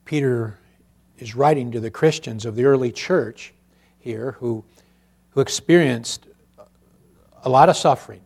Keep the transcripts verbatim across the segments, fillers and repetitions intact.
Peter is writing to the Christians of the early church here who, who experienced a lot of suffering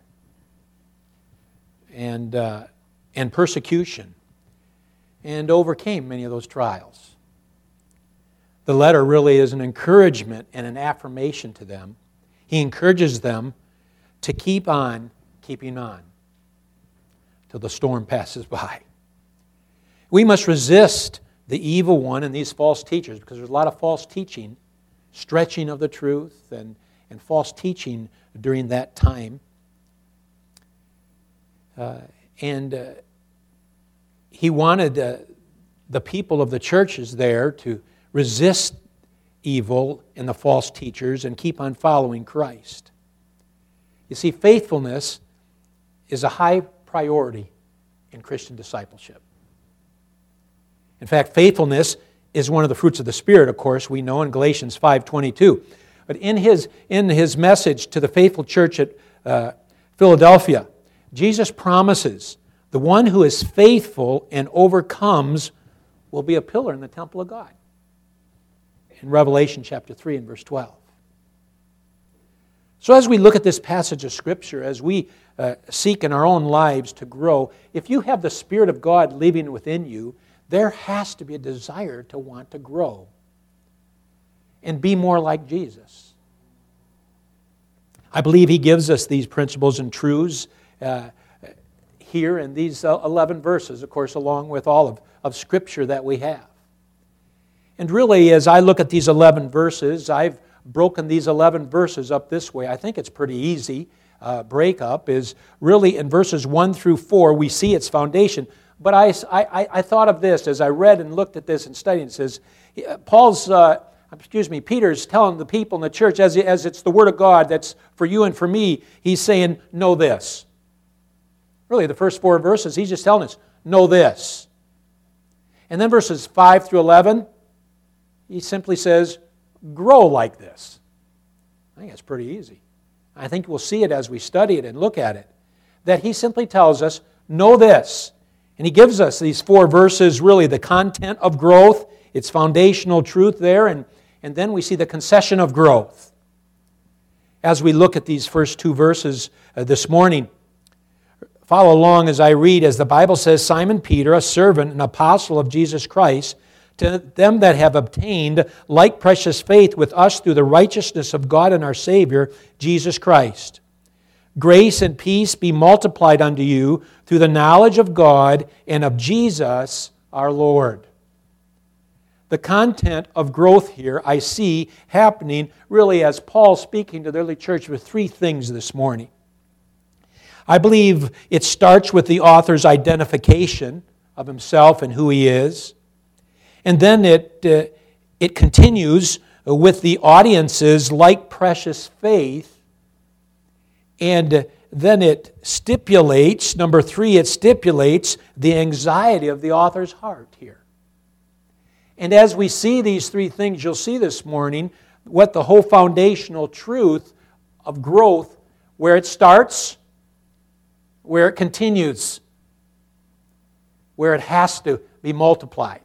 and, uh, and persecution and overcame many of those trials. The letter really is an encouragement and an affirmation to them. He encourages them to keep on keeping on till the storm passes by. We must resist the evil one and these false teachers, because there's a lot of false teaching, stretching of the truth, and, and false teaching during that time. Uh, and uh, he wanted uh, the people of the churches there to resist evil and the false teachers and keep on following Christ. You see, faithfulness is a high priority in Christian discipleship. In fact, faithfulness is one of the fruits of the Spirit, of course, we know in Galatians five twenty-two. But in his, in his message to the faithful church at uh, Philadelphia, Jesus promises the one who is faithful and overcomes will be a pillar in the temple of God. In Revelation chapter three and verse twelve. So as we look at this passage of Scripture, as we uh, seek in our own lives to grow, if you have the Spirit of God living within you, there has to be a desire to want to grow and be more like Jesus. I believe He gives us these principles and truths uh, here in these eleven verses, of course, along with all of, of Scripture that we have. And really, as I look at these eleven verses, I've broken these eleven verses up this way. I think it's pretty easy. Uh, breakup is really in verses one through four, we see its foundation. But I, I, I thought of this as I read and looked at this and studied. It says, Paul's, uh, excuse me, Peter's telling the people in the church, as, as it's the Word of God that's for you and for me, he's saying, know this. Really, the first four verses, he's just telling us, know this. And then verses five through eleven, he simply says, grow like this. I think that's pretty easy. I think we'll see it as we study it and look at it. That he simply tells us, know this. And he gives us these four verses, really the content of growth, its foundational truth there, and, and then we see the concession of growth. As we look at these first two verses uh, this morning, follow along as I read, as the Bible says, Simon Peter, a servant and apostle of Jesus Christ, to them that have obtained like precious faith with us through the righteousness of God and our Savior, Jesus Christ. Grace and peace be multiplied unto you through the knowledge of God and of Jesus our Lord. The content of growth here I see happening really as Paul speaking to the early church with three things this morning. I believe it starts with the author's identification of himself and who he is. And then it, uh, it continues with the audience's like precious faith. And then it stipulates, number three, it stipulates the anxiety of the author's heart here. And as we see these three things, you'll see this morning what the whole foundational truth of growth, where it starts, where it continues, where it has to be multiplied.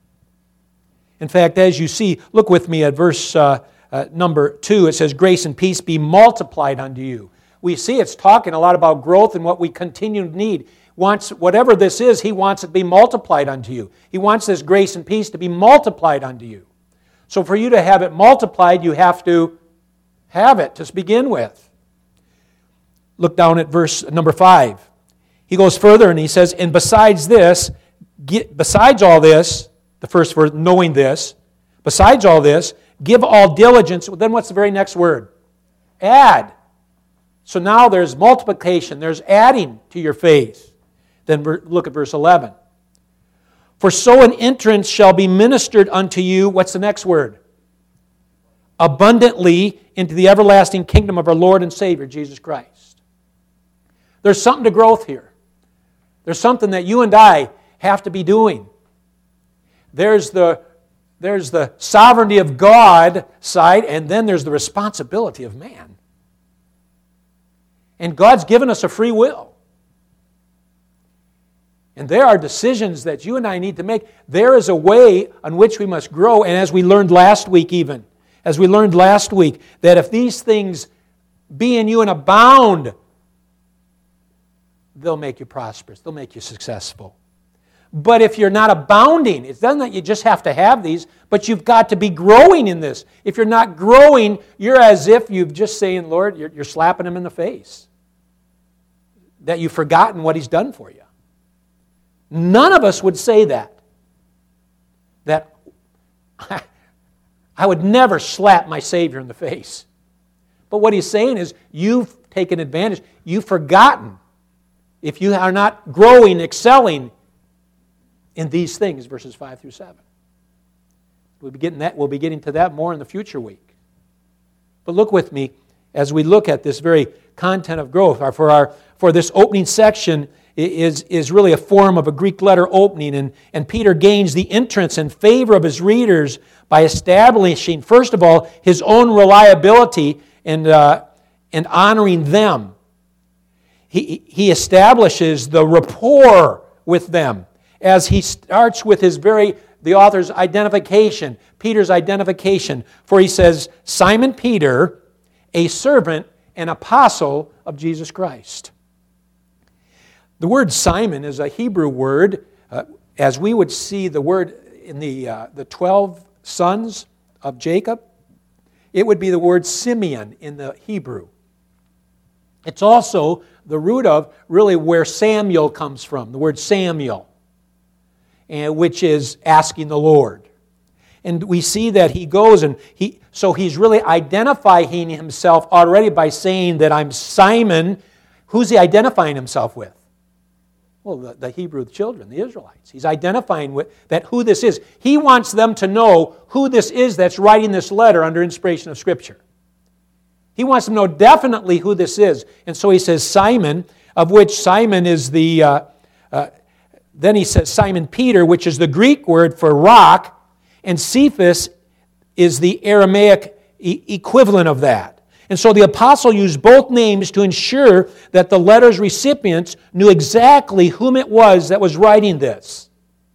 In fact, as you see, look with me at verse uh, uh, number two. It says, grace and peace be multiplied unto you. We see it's talking a lot about growth and what we continue to need. Wants, whatever this is, He wants it to be multiplied unto you. He wants this grace and peace to be multiplied unto you. So for you to have it multiplied, you have to have it to begin with. Look down at verse number five. He goes further and he says, and besides this, besides all this, the first word, knowing this, besides all this, give all diligence. Then what's the very next word? Add. So now there's multiplication. There's adding to your faith. Then look at verse eleven. For so an entrance shall be ministered unto you. What's the next word? Abundantly into the everlasting kingdom of our Lord and Savior, Jesus Christ. There's something to growth here. There's something that you and I have to be doing. There's the, there's the sovereignty of God side, and then there's the responsibility of man. And God's given us a free will. And there are decisions that you and I need to make. There is a way on which we must grow. And as we learned last week even, as we learned last week, that if these things be in you and abound, they'll make you prosperous. They'll make you successful. But if you're not abounding, it doesn't that you just have to have these, but you've got to be growing in this. If you're not growing, you're as if you've just saying, Lord, you're, you're slapping Him in the face. That you've forgotten what He's done for you. None of us would say that. That I would never slap my Savior in the face. But what He's saying is, you've taken advantage. You've forgotten. If you are not growing, excelling in these things, verses five through seven. We'll be getting that, we'll be getting to that more in the future week. But look with me as we look at this very content of growth. For our for this opening section is, is really a form of a Greek letter opening, and, and Peter gains the entrance in favor of his readers by establishing, first of all, his own reliability and, uh, and honoring them. He, he establishes the rapport with them as he starts with his very, the author's identification, Peter's identification. For he says, Simon Peter, a servant and apostle of Jesus Christ. The word Simon is a Hebrew word, uh, as we would see the word in the, uh, the twelve sons of Jacob. It would be the word Simeon in the Hebrew. It's also the root of really where Samuel comes from, the word Samuel, and which is asking the Lord. And we see that he goes and he, so he's really identifying himself already by saying that I'm Simon. Who's he identifying himself with? Well, the, the Hebrew children, the Israelites. He's identifying with that who this is. He wants them to know who this is that's writing this letter under inspiration of Scripture. He wants them to know definitely who this is. And so he says Simon, of which Simon is the, uh, uh, then he says Simon Peter, which is the Greek word for rock, and Cephas is the Aramaic e- equivalent of that. And so the apostle used both names to ensure that the letter's recipients knew exactly whom it was that was writing this.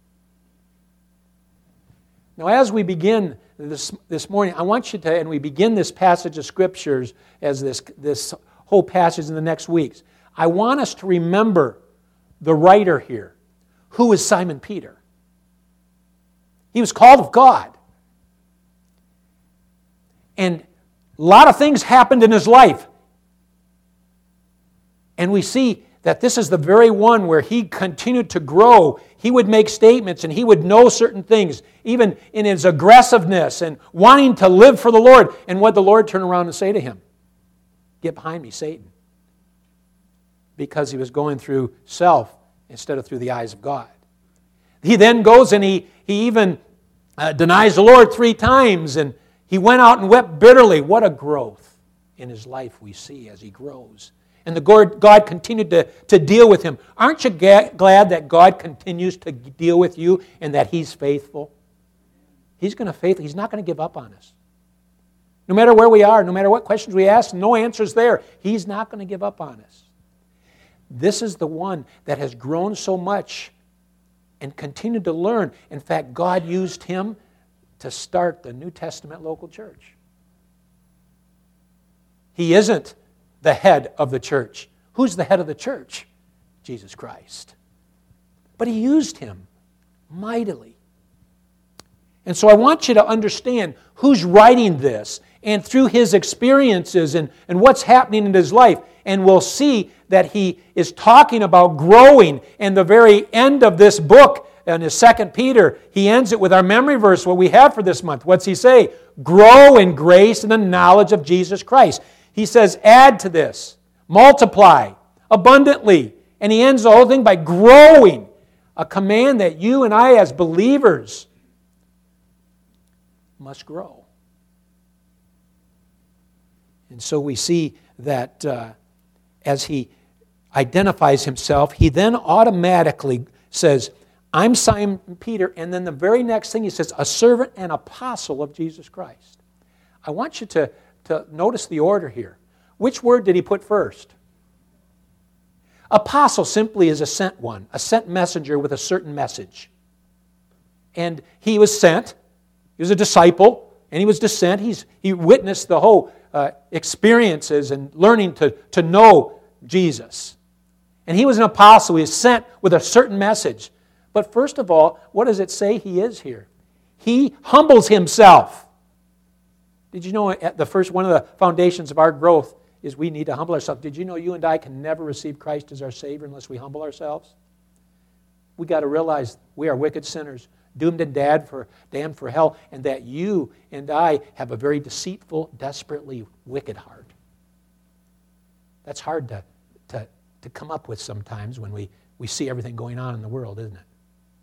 Now, as we begin this, this morning, I want you to, and we begin this passage of Scriptures as this, this whole passage in the next weeks, I want us to remember the writer here. Who is Simon Peter? He was called of God. And a lot of things happened in his life. And we see that this is the very one where he continued to grow. He would make statements and he would know certain things, even in his aggressiveness and wanting to live for the Lord. And what the Lord turned around and say to him? Get behind me, Satan. Because he was going through self instead of through the eyes of God. He then goes and he, he even uh, denies the Lord three times, and he went out and wept bitterly. What a growth in his life we see as he grows. And the God, God continued to, to deal with him. Aren't you ga- glad that God continues to deal with you and that He's faithful? He's going to faith. He's not going to give up on us. No matter where we are, no matter what questions we ask, no answers there. He's not going to give up on us. This is the one that has grown so much and continued to learn. In fact, God used him to start the New Testament local church. He isn't the head of the church. Who's the head of the church? Jesus Christ. But he used him mightily. And so I want you to understand who's writing this, and through his experiences and, and what's happening in his life. And we'll see that he is talking about growing. And the very end of this book, in his Second Peter, he ends it with our memory verse, what we have for this month. What's he say? Grow in grace and the knowledge of Jesus Christ. He says, add to this, multiply abundantly. And he ends the whole thing by growing, a command that you and I as believers must grow. And so we see that uh, as he identifies himself, he then automatically says, I'm Simon Peter, and then the very next thing he says, a servant and apostle of Jesus Christ. I want you to, to notice the order here. Which word did he put first? Apostle simply is a sent one, a sent messenger with a certain message. And he was sent. He was a disciple, and he was to sent. He's, he witnessed the whole uh, experiences and learning to, to know Jesus. And he was an apostle. He was sent with a certain message. But first of all, what does it say he is here? He humbles himself. Did you know at the first one of the foundations of our growth is we need to humble ourselves? Did you know you and I can never receive Christ as our Savior unless we humble ourselves? We got to realize we are wicked sinners, doomed and damned for, damned for hell, and that you and I have a very deceitful, desperately wicked heart. That's hard to, to, to come up with sometimes when we, we see everything going on in the world, isn't it?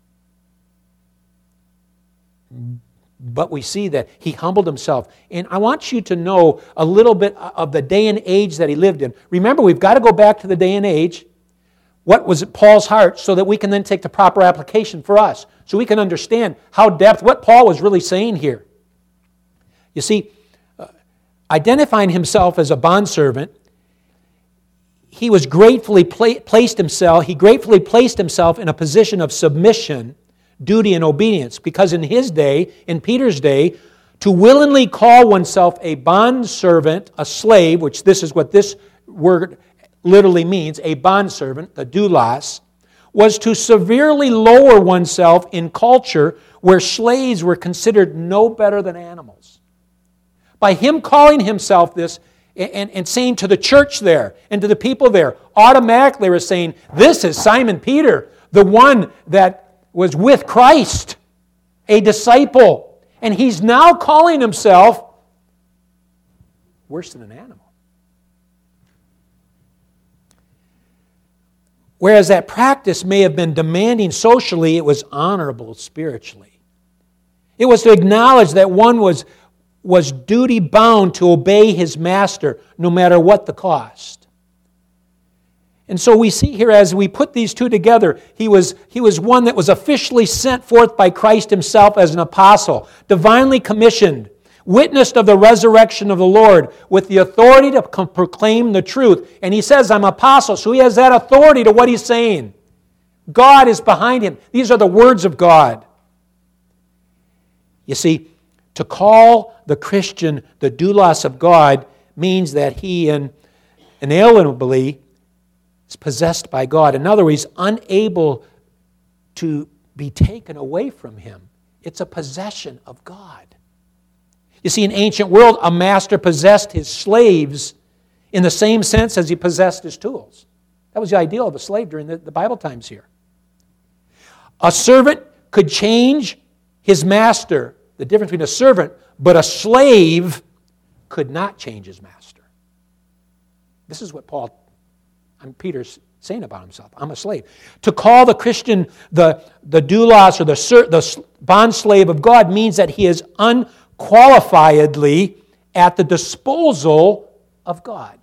But we see that he humbled himself. And I want you to know a little bit of the day and age that he lived in. Remember, we've got to go back to the day and age. What was Paul's heart, so that we can then take the proper application for us, so we can understand how depth, what Paul was really saying here. You see, uh, identifying himself as a bondservant, he was gratefully pla- placed himself, he gratefully placed himself in a position of submission, duty, and obedience, because in his day, in Peter's day, to willingly call oneself a bondservant, a slave, which this is what this word literally means, a bondservant, the doulos, was to severely lower oneself in culture where slaves were considered no better than animals. By him calling himself this and, and saying to the church there and to the people there, automatically they were saying, this is Simon Peter, the one that was with Christ, a disciple. And he's now calling himself worse than an animal. Whereas that practice may have been demanding socially, it was honorable spiritually. It was to acknowledge that one was, was duty-bound to obey his master no matter what the cost. And so we see here as we put these two together, he was, he was one that was officially sent forth by Christ himself as an apostle, divinely commissioned, witnessed of the resurrection of the Lord with the authority to proclaim the truth. And he says, I'm apostle, so he has that authority to what he's saying. God is behind him. These are the words of God. You see, to call the Christian the doulos of God means that he in, inalienably is possessed by God. In other words, unable to be taken away from him. It's a possession of God. You see, in ancient world, a master possessed his slaves in the same sense as he possessed his tools. That was the ideal of a slave during the, the Bible times here. A servant could change his master, the difference between a servant, but a slave could not change his master. This is what Paul, I'm Peter's saying about himself. I'm a slave. To call the Christian the, the doulos or the, the bondslave of God means that he is un qualifiedly at the disposal of God.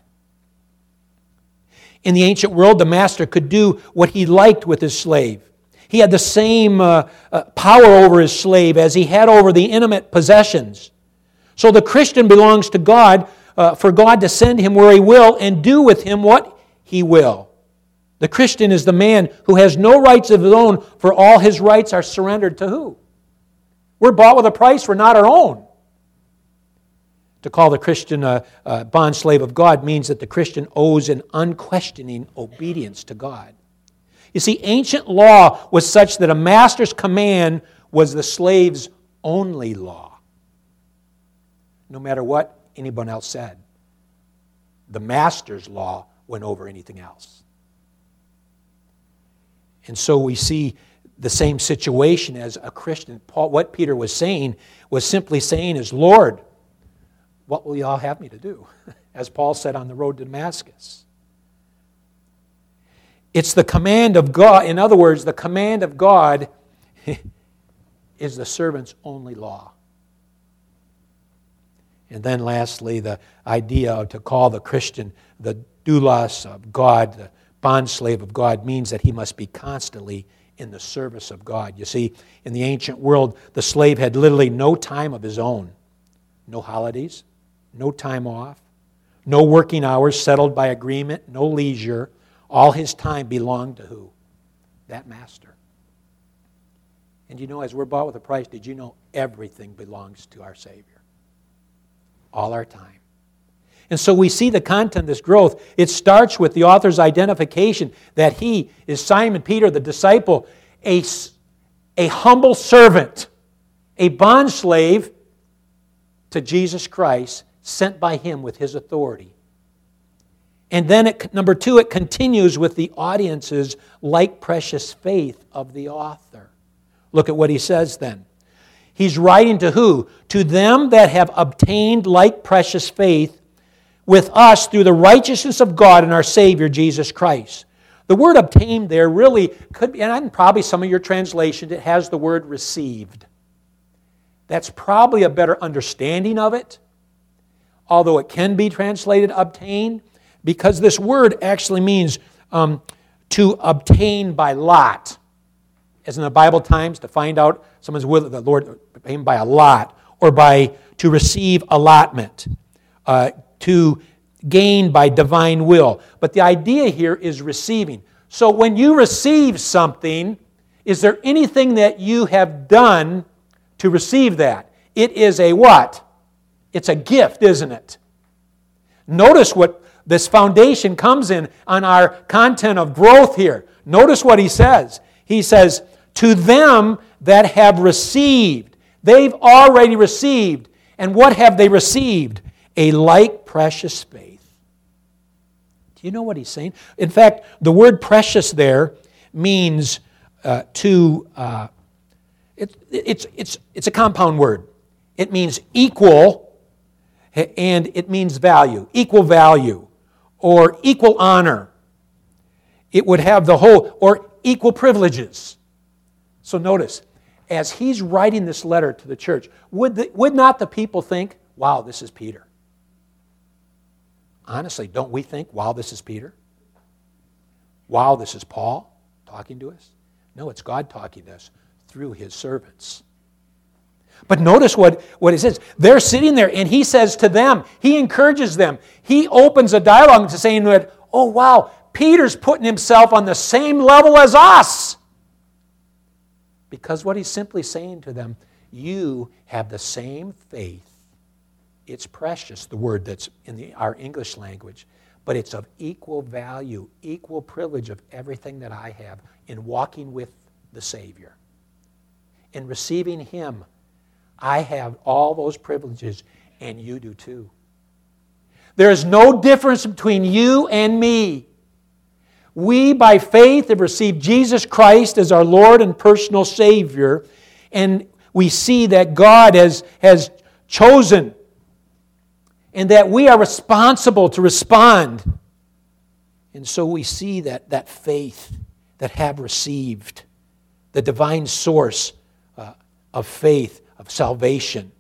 In the ancient world, the master could do what he liked with his slave. He had the same uh, uh, power over his slave as he had over the intimate possessions. So the Christian belongs to God uh, for God to send him where he will and do with him what he will. The Christian is the man who has no rights of his own, for all his rights are surrendered to who? We're bought with a price, we're not our own. To call the Christian a, a bondslave of God means that the Christian owes an unquestioning obedience to God. You see, ancient law was such that a master's command was the slave's only law. No matter what anyone else said, the master's law went over anything else. And so we see the same situation as a Christian. Paul, what Peter was saying was simply saying is, Lord, what will you all have me to do? As Paul said on the road to Damascus. It's the command of God. In other words, the command of God is the servant's only law. And then lastly, the idea of to call the Christian the doulos of God, the bondslave of God, means that he must be constantly in the service of God. You see, in the ancient world, the slave had literally no time of his own. No holidays, no time off, no working hours settled by agreement, no leisure. All his time belonged to who? That master. And you know, as we're bought with a price, did you know everything belongs to our Savior? All our time. And so we see the content of this growth. It starts with the author's identification that he is Simon Peter, the disciple, a, a humble servant, a bondslave to Jesus Christ, sent by him with his authority. And then, it, number two, it continues with the audience's like precious faith of the author. Look at what he says then. He's writing to who? To them that have obtained like precious faith with us through the righteousness of God and our Savior, Jesus Christ. The word obtained there really could be, and probably some of your translations, it has the word received. That's probably a better understanding of it, although it can be translated obtained, because this word actually means um, to obtain by lot. As in the Bible times, to find out someone's will of the Lord obtained by a lot, or by to receive allotment. Uh, to gain by divine will. But the idea here is receiving. So when you receive something, is there anything that you have done to receive that? It is a what? It's a gift, isn't it? Notice what this foundation comes in on our content of growth here. Notice what he says. He says, to them that have received. They've already received. And what have they received? A like precious faith. Do you know what he's saying? In fact, the word precious there means uh, to, uh, it, it's, it's, it's a compound word. It means equal, and it means value, equal value, or equal honor. It would have the whole, or equal privileges. So notice, as he's writing this letter to the church, would, the, would not the people think, wow, this is Peter? Honestly, don't we think, wow, this is Peter? Wow, this is Paul talking to us? No, it's God talking to us through his servants. But notice what, what it says. They're sitting there, and he says to them, he encourages them. He opens a dialogue to saying that, oh, wow, Peter's putting himself on the same level as us. Because what he's simply saying to them, you have the same faith. It's precious, the word that's in the, our English language, but it's of equal value, equal privilege of everything that I have in walking with the Savior. In receiving him, I have all those privileges, and you do too. There is no difference between you and me. We, by faith, have received Jesus Christ as our Lord and personal Savior, and we see that God has, has chosen and that we are responsible to respond. And so we see that, that faith that have received, the divine source uh, of faith, of salvation.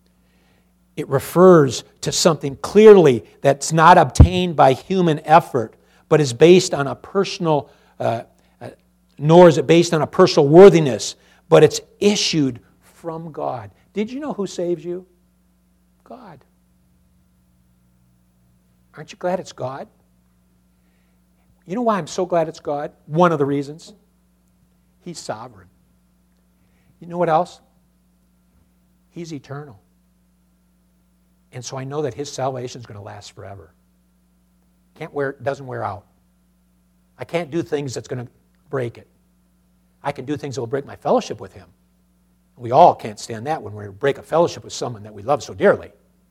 It refers to something clearly that's not obtained by human effort, but is based on a personal, uh, uh, nor is it based on a personal worthiness, but it's issued from God. Did you know who saves you? God. Aren't you glad it's God? You know why I'm so glad it's God? One of the reasons. He's sovereign. You know what else? He's eternal. And so I know that his salvation is going to last forever. Can't wear, doesn't wear out. I can't do things that's going to break it. I can do things that will break my fellowship with him. We all can't stand that when we break a fellowship with someone that we love so dearly.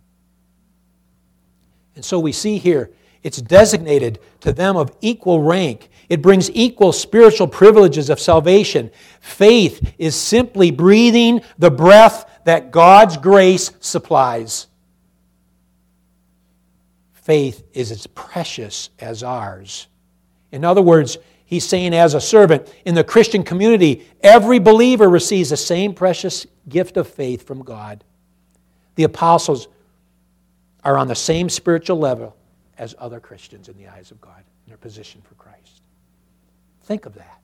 And so we see here, it's designated to them of equal rank. It brings equal spiritual privileges of salvation. Faith is simply breathing the breath that God's grace supplies. Faith is as precious as ours. In other words, he's saying as a servant, in the Christian community, every believer receives the same precious gift of faith from God. The apostles are on the same spiritual level as other Christians in the eyes of God in their position for Christ. Think of that.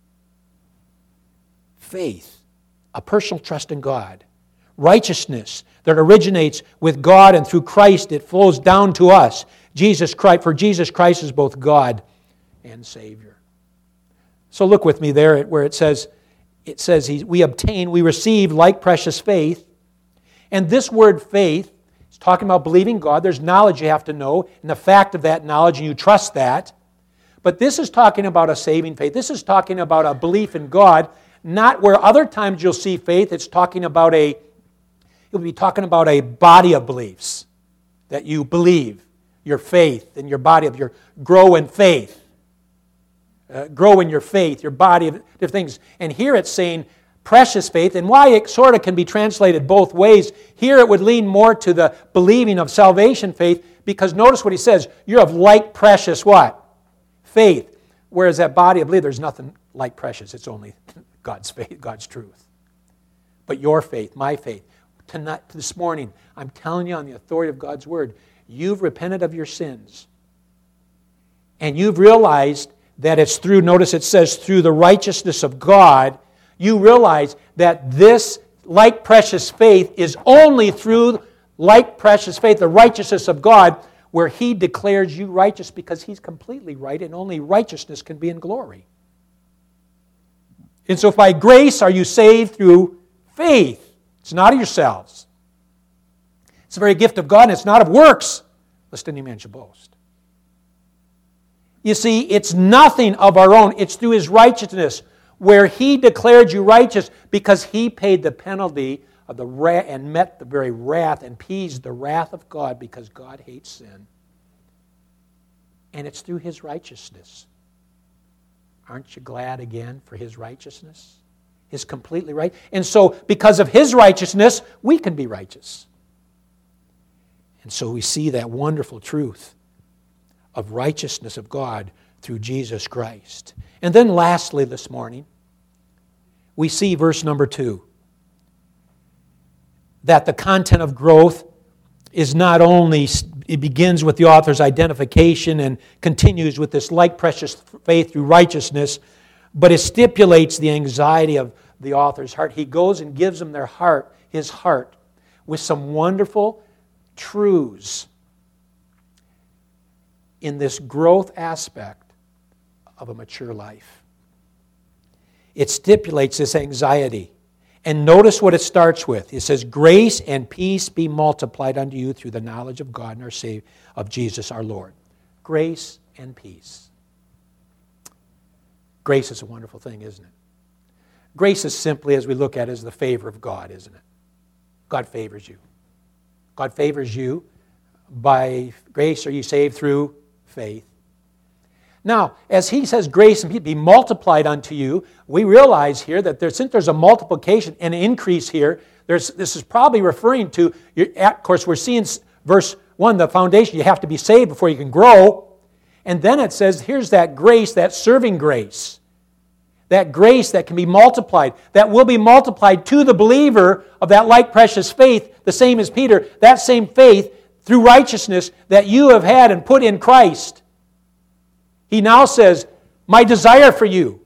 Faith, a personal trust in God. Righteousness that originates with God, and through Christ it flows down to us. Jesus Christ, for Jesus Christ is both God and Savior. So look with me there where it says, it says he, we obtain, we receive like precious faith. And this word faith is talking about believing God. There's knowledge you have to know, and the fact of that knowledge, and you trust that. But this is talking about a saving faith. This is talking about a belief in God, not where other times you'll see faith. It's talking about a, it would be talking about a body of beliefs that you believe, your faith and your body of your grow in faith. Uh, grow in your faith, your body of different things. And here it's saying precious faith, and why it sort of can be translated both ways. Here it would lean more to the believing of salvation faith, because notice what he says, you're of like precious what? Faith. Whereas that body of belief, there's nothing like precious. It's only God's faith, God's truth. But your faith, my faith, tonight, this morning, I'm telling you on the authority of God's word, you've repented of your sins. And you've realized that it's through, notice it says, through the righteousness of God, you realize that this like precious faith is only through like precious faith, the righteousness of God, where He declares you righteous because He's completely right, and only righteousness can be in glory. And so by grace are you saved through faith. It's not of yourselves. It's the very gift of God, and it's not of works, lest any man should boast. You see, it's nothing of our own. It's through His righteousness, where He declared you righteous because He paid the penalty of the wrath and met the very wrath and appeased the wrath of God, because God hates sin. And it's through His righteousness. Aren't you glad again for His righteousness? His completely right. And so because of His righteousness, we can be righteous. And so we see that wonderful truth of righteousness of God through Jesus Christ. And then lastly this morning, we see verse number two, that the content of growth is not only, it begins with the author's identification and continues with this like precious faith through righteousness, but it stipulates the anxiety of the author's heart. He goes and gives them their heart, his heart, with some wonderful truths in this growth aspect of a mature life. It stipulates this anxiety. And notice what it starts with. It says, grace and peace be multiplied unto you through the knowledge of God and our Savior, of Jesus our Lord. Grace and peace. Grace is a wonderful thing, isn't it? Grace is simply, as we look at it, is the favor of God, isn't it? God favors you. God favors you. By grace are you saved through faith. Now, as he says grace and peace be multiplied unto you, we realize here that there, since there's a multiplication and an increase here, there's, this is probably referring to, of course, we're seeing verse one, the foundation, you have to be saved before you can grow. And then it says, here's that grace, that serving grace. That grace that can be multiplied, that will be multiplied to the believer of that like precious faith, the same as Peter, that same faith through righteousness that you have had and put in Christ. He now says, my desire for you.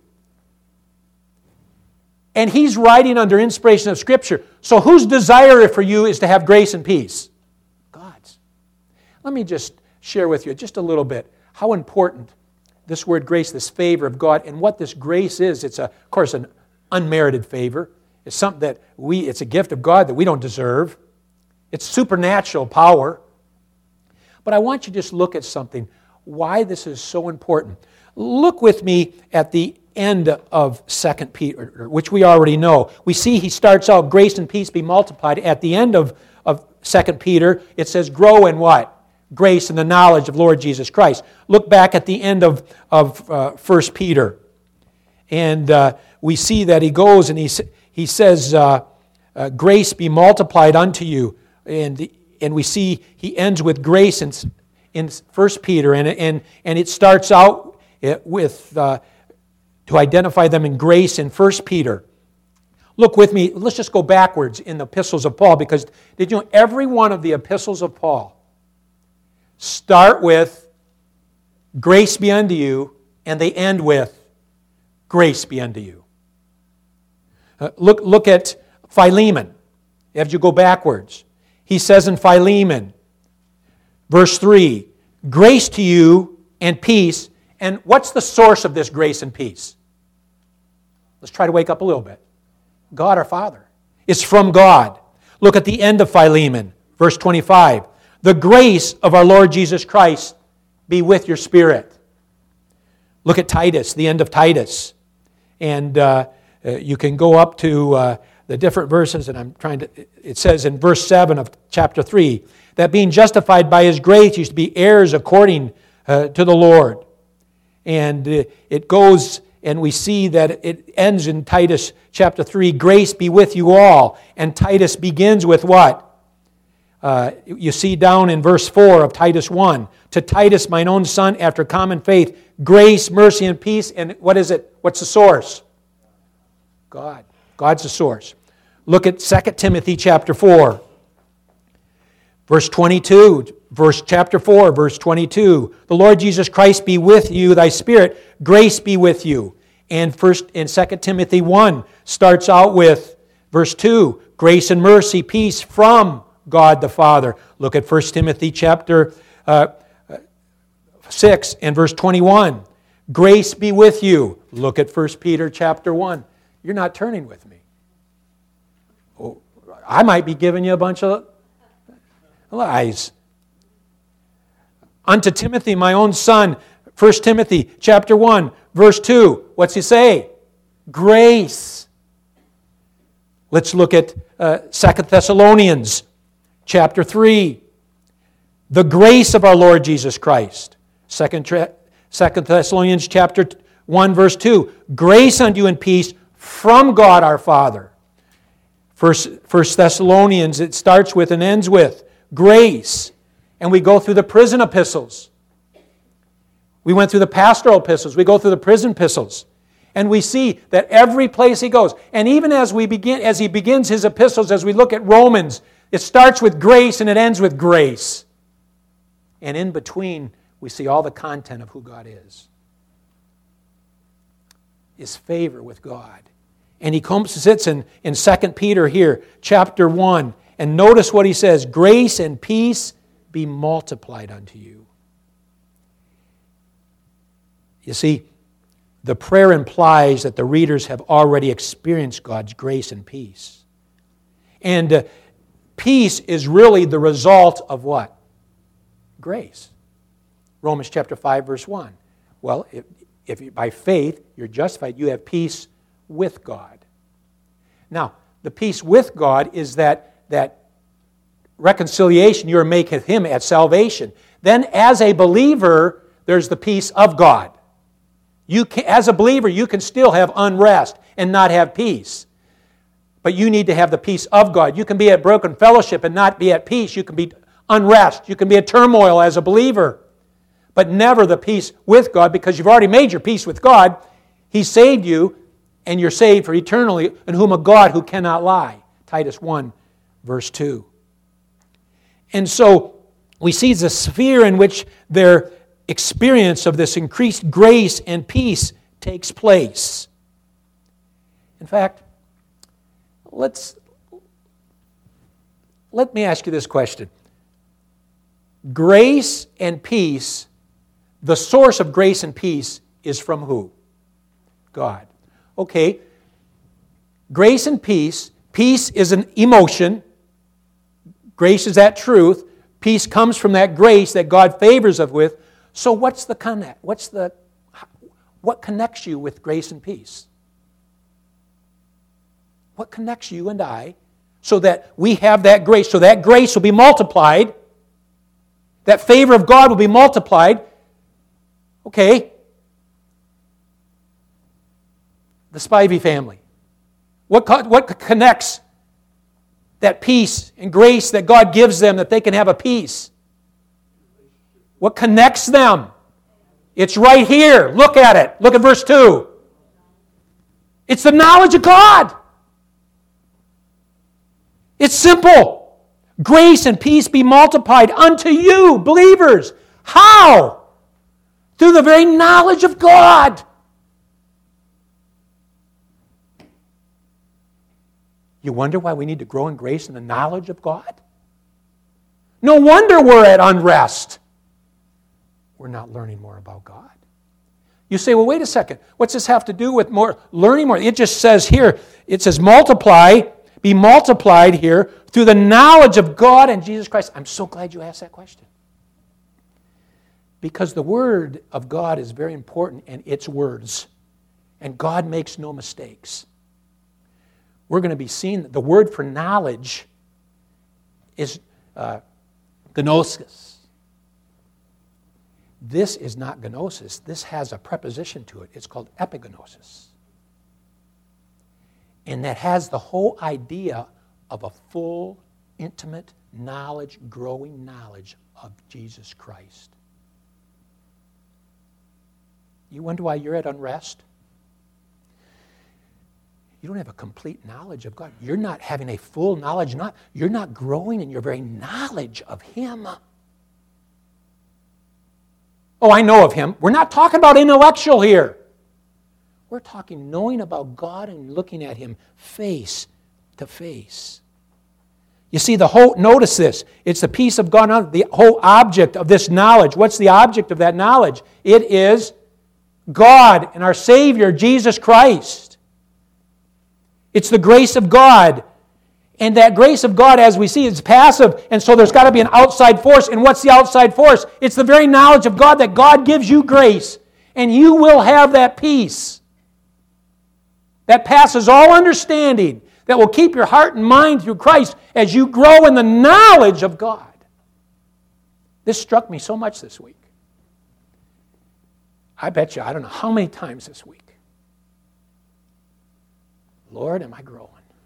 And he's writing under inspiration of Scripture. So whose desire for you is to have grace and peace? God's. Let me just share with you just a little bit how important this word grace, this favor of God, and what this grace is. It's, a, of course, an unmerited favor. It's something that we, it's a gift of God that we don't deserve. It's supernatural power. But I want you to just look at something, why this is so important. Look with me at the end of Second Peter, which we already know. We see he starts out, grace and peace be multiplied. At the end of, of Second Peter, it says, grow in what? Grace and the knowledge of Lord Jesus Christ. Look back at the end of, of uh, First Peter. And uh, we see that he goes and he, he says, uh, uh, grace be multiplied unto you. And, and we see he ends with grace in, in First Peter. And, and, and it starts out with, uh, to identify them in grace in First Peter. Look with me, let's just go backwards in the epistles of Paul, because did you know every one of the epistles of Paul start with grace be unto you, and they end with grace be unto you. Uh, look, look at Philemon. As you go backwards, he says in Philemon, verse three, grace to you and peace And what's the source of this grace and peace? Let's try to wake up a little bit. God our Father. It's from God. Look at the end of Philemon, verse twenty-five. The grace of our Lord Jesus Christ be with your spirit. Look at Titus, the end of Titus. And uh, you can go up to uh, the different verses, and I'm trying to, it says in verse seven of chapter three, that being justified by His grace, you should be heirs according uh, to the Lord. And uh, it goes, and we see that it ends in Titus chapter three, grace be with you all. And Titus begins with what? Uh, you see down in verse four of Titus one, to Titus, mine own son, after common faith, grace, mercy, and peace. And what is it? What's the source? God. God's the source. Look at Second Timothy chapter four, verse twenty-two. Verse chapter four, verse twenty-two. The Lord Jesus Christ be with you, thy spirit, grace be with you. And first in Second Timothy one starts out with verse two, grace and mercy, peace from God the Father. Look at First Timothy chapter uh, six and verse twenty-one. Grace be with you. Look at First Peter chapter one. You're not turning with me. Oh, I might be giving you a bunch of lies. Unto Timothy, my own son, First Timothy chapter one, verse two. What's he say? Grace. Let's look at uh, Second Thessalonians chapter three. The grace of our Lord Jesus Christ. Second, Second Thessalonians chapter one, verse two. Grace unto you and peace from God our Father. First, First Thessalonians, it starts with and ends with grace. And we go through the prison epistles. We went through the pastoral epistles. We go through the prison epistles. And we see that every place he goes, and even as we begin, as he begins his epistles, as we look at Romans, it starts with grace and it ends with grace. And in between, we see all the content of who God is. His favor with God. And he comes, sits in, in Second Peter here, chapter one, and notice what he says, grace and peace be multiplied unto you. You see, the prayer implies that the readers have already experienced God's grace and peace. And uh, peace is really the result of what? Grace. Romans chapter five, verse one. Well, if, if you, by faith you're justified, you have peace with God. Now, the peace with God is that, that reconciliation you are make with Him at salvation. Then as a believer, there's the peace of God. You can, as a believer, you can still have unrest and not have peace. But you need to have the peace of God. You can be at broken fellowship and not be at peace. You can be unrest. You can be at turmoil as a believer. But never the peace with God, because you've already made your peace with God. He saved you, and you're saved for eternally, in whom a God who cannot lie. Titus one, verse two. And so we see the sphere in which their experience of this increased grace and peace takes place. In fact, let's let me ask you this question. Grace and peace, the source of grace and peace is from who? God. Okay. Grace and peace. Peace is an emotion. Grace is that truth. Peace comes from that grace that God favors us with. So what's the connect? What's the what connects you with grace and peace? What connects you and I so that we have that grace, so that grace will be multiplied, that favor of God will be multiplied. Okay. The Spivey family. What, what connects that peace and grace that God gives them that they can have a peace? What connects them? It's right here. Look at it. Look at verse two. It's the knowledge of God. It's simple. Grace and peace be multiplied unto you, believers. How? Through the very knowledge of God. You wonder why we need to grow in grace and the knowledge of God? No wonder we're at unrest. We're not learning more about God. You say, well, wait a second. What's this have to do with more learning more? It just says here, it says multiply, be multiplied here through the knowledge of God and Jesus Christ. I'm so glad you asked that question. Because the Word of God is very important, and it's words. And God makes no mistakes. We're going to be seeing that the word for knowledge is uh, gnosis. This is not gnosis. This has a preposition to it. It's called epignosis. And that has the whole idea of a full, intimate knowledge, growing knowledge of Jesus Christ. You wonder why you're at unrest? You don't have a complete knowledge of God. You're not having a full knowledge. Not, you're not growing in your very knowledge of Him. Oh, I know of Him. We're not talking about intellectual here. We're talking knowing about God and looking at Him face to face. You see, the whole, notice this. It's the peace of God, the whole object of this knowledge. What's the object of that knowledge? It is God and our Savior, Jesus Christ. It's the grace of God. And that grace of God, as we see, is passive. And so there's got to be an outside force. And what's the outside force? It's the very knowledge of God that God gives you grace. And you will have that peace that passes all understanding, that will keep your heart and mind through Christ as you grow in the knowledge of God. This struck me so much this week. I bet you, I don't know how many times this week. Lord, am I growing?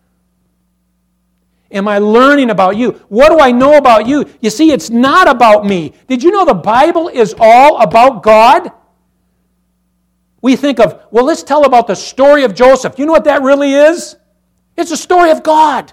Am I learning about you? What do I know about you? You see, it's not about me. Did you know the Bible is all about God? We think of, well, let's tell about the story of Joseph. You know what that really is? It's a story of God.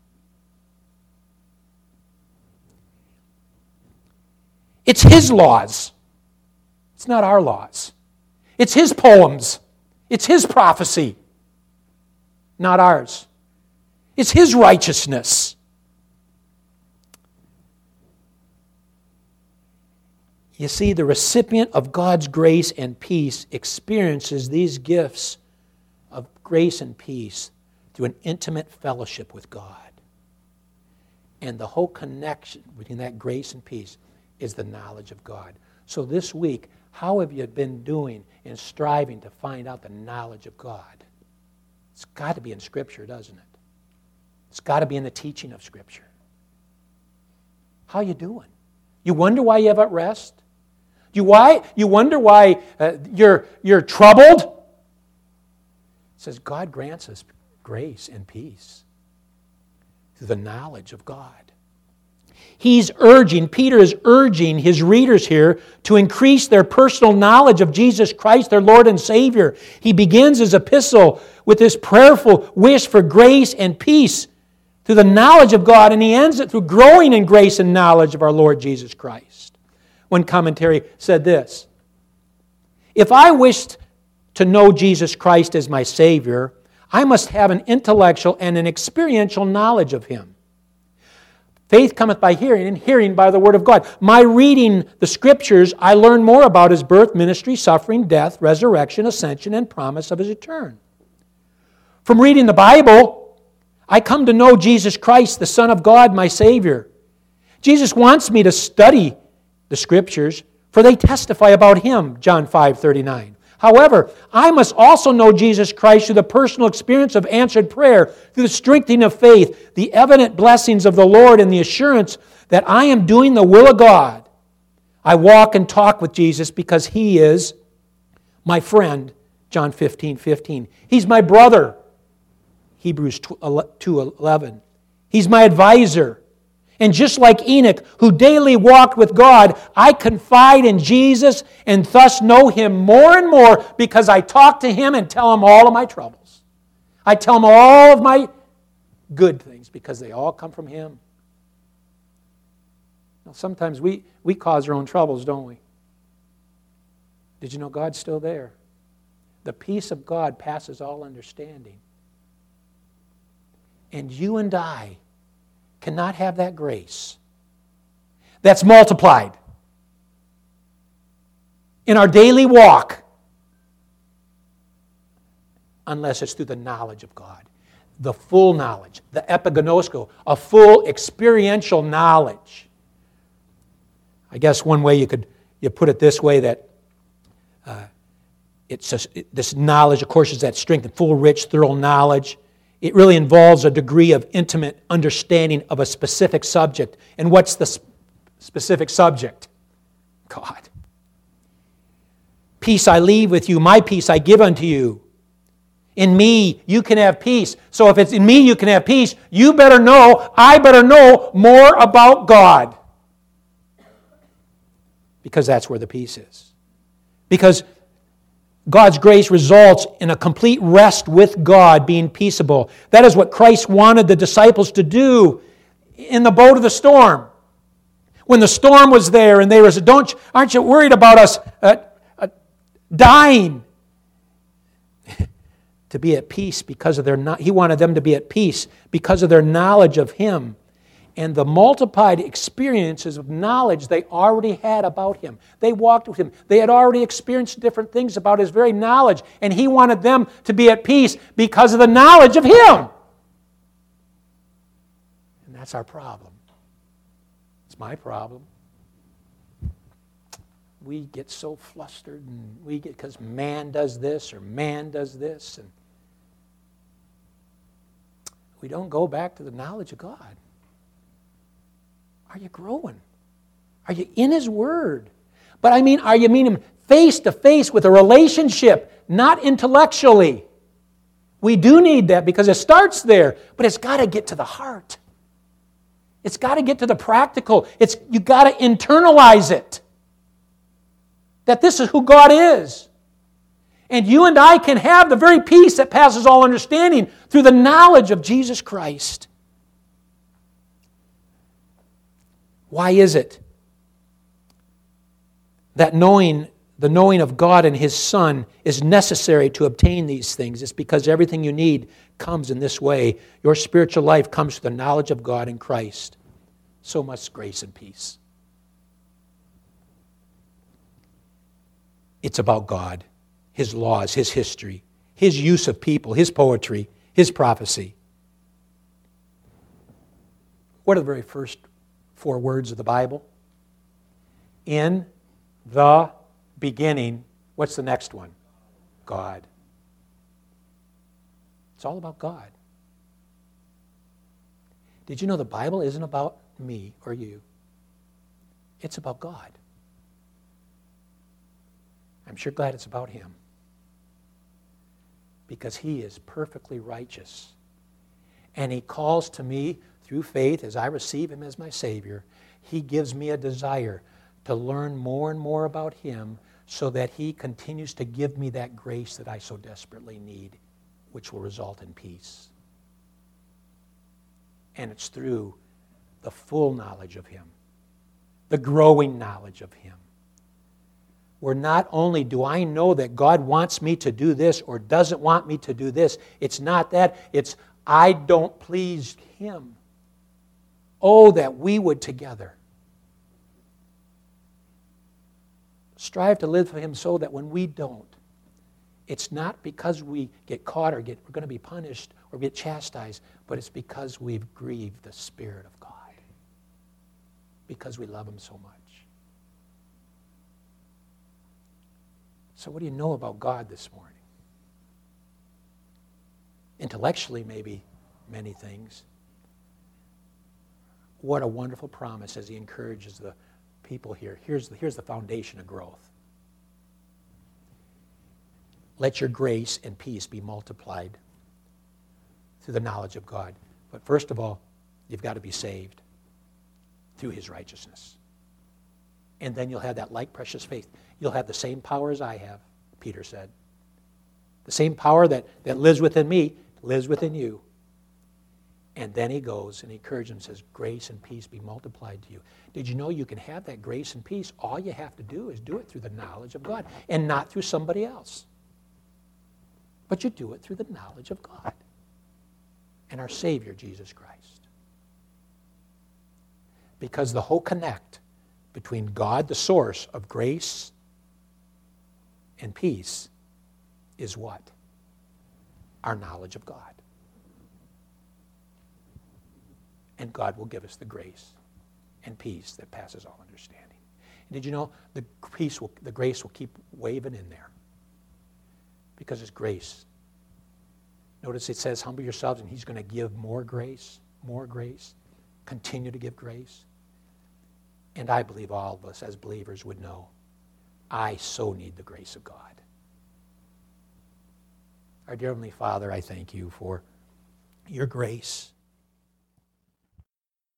It's His laws. It's not our laws. It's His poems. It's His prophecy, not ours. It's His righteousness. You see, the recipient of God's grace and peace experiences these gifts of grace and peace through an intimate fellowship with God. And the whole connection between that grace and peace is the knowledge of God. So this week, how have you been doing in striving to find out the knowledge of God? It's got to be in Scripture, doesn't it? It's got to be in the teaching of Scripture. How are you doing? You wonder why you have at rest? You why? You wonder why uh, you're, you're troubled? It says God grants us grace and peace through the knowledge of God. He's urging, Peter is urging his readers here to increase their personal knowledge of Jesus Christ, their Lord and Savior. He begins his epistle with this prayerful wish for grace and peace through the knowledge of God, and he ends it through growing in grace and knowledge of our Lord Jesus Christ. One commentary said this: if I wished to know Jesus Christ as my Savior, I must have an intellectual and an experiential knowledge of Him. Faith cometh by hearing, and hearing by the Word of God. My reading the Scriptures, I learn more about His birth, ministry, suffering, death, resurrection, ascension, and promise of His return. From reading the Bible, I come to know Jesus Christ, the Son of God, my Savior. Jesus wants me to study the Scriptures, for they testify about Him, John five thirty-nine. However, I must also know Jesus Christ through the personal experience of answered prayer, through the strengthening of faith, the evident blessings of the Lord, and the assurance that I am doing the will of God. I walk and talk with Jesus because He is my friend, John fifteen fifteen. He's my brother, Hebrews two eleven. He's my advisor. And just like Enoch, who daily walked with God, I confide in Jesus and thus know Him more and more because I talk to Him and tell Him all of my troubles. I tell Him all of my good things because they all come from Him. Now, sometimes we, we cause our own troubles, don't we? Did you know God's still there? The peace of God passes all understanding. And you and I cannot have that grace that's multiplied in our daily walk unless it's through the knowledge of God. The full knowledge, the epignosko, a full experiential knowledge. I guess one way you could you put it this way, that uh, it's just, it, this knowledge, of course, is that strength and full, rich, thorough knowledge. It really involves a degree of intimate understanding of a specific subject. And what's the sp- specific subject? God. Peace I leave with you, my peace I give unto you. In me, you can have peace. So if it's in me, you can have peace. You better know, I better know more about God. Because that's where the peace is. Because God's grace results in a complete rest with God, being peaceable. That is what Christ wanted the disciples to do in the boat of the storm. When the storm was there and they were said, "Don't, aren't you worried about us uh, uh, dying?" To be at peace because of their, he wanted them to be at peace because of their knowledge of Him and the multiplied experiences of knowledge they already had about Him. They walked with Him. They had already experienced different things about His very knowledge, and He wanted them to be at peace because of the knowledge of Him. And that's our problem. It's my problem. We get so flustered, and we get because man does this or man does this, and we don't go back to the knowledge of God. Are you growing? Are you in His Word? But I mean, are you meeting Him face to face with a relationship, not intellectually? We do need that because it starts there, but it's got to get to the heart. It's got to get to the practical. It's you got to internalize it. That this is who God is. And you and I can have the very peace that passes all understanding through the knowledge of Jesus Christ. Why is it that knowing, the knowing of God and His Son is necessary to obtain these things? It's because everything you need comes in this way. Your spiritual life comes through the knowledge of God in Christ. So much grace and peace. It's about God, His laws, His history, His use of people, His poetry, His prophecy. What are the very first four words of the Bible? In the beginning. What's the next one? God. It's all about God. Did you know the Bible isn't about me or you? It's about God. I'm sure glad it's about Him. Because He is perfectly righteous. And He calls to me through faith as I receive Him as my Savior. He gives me a desire to learn more and more about Him so that He continues to give me that grace that I so desperately need, which will result in peace. And it's through the full knowledge of Him, the growing knowledge of Him, where not only do I know that God wants me to do this or doesn't want me to do this, it's not that, it's I don't please Him. Oh, that we would together strive to live for Him so that when we don't, it's not because we get caught or get, we're going to be punished or get chastised, but it's because we've grieved the Spirit of God. Because we love Him so much. So what do you know about God this morning? Intellectually, maybe many things. What a wonderful promise as He encourages the people here. Here's the, here's the foundation of growth. Let your grace and peace be multiplied through the knowledge of God. But first of all, you've got to be saved through His righteousness. And then you'll have that like precious faith. You'll have the same power as I have, Peter said. The same power that, that lives within me lives within you. And then he goes and he encourages them and says, grace and peace be multiplied to you. Did you know you can have that grace and peace? All you have to do is do it through the knowledge of God and not through somebody else. But you do it through the knowledge of God and our Savior, Jesus Christ. Because the whole connect between God, the source of grace and peace, is what? our knowledge of God. And God will give us the grace and peace that passes all understanding. And did you know the peace will, the grace will keep waving in there? Because it's grace. Notice it says, humble yourselves, and he's going to give more grace, more grace. Continue to give grace. And I believe all of us as believers would know, I so need the grace of God. Our dear Heavenly Father, I thank you for your grace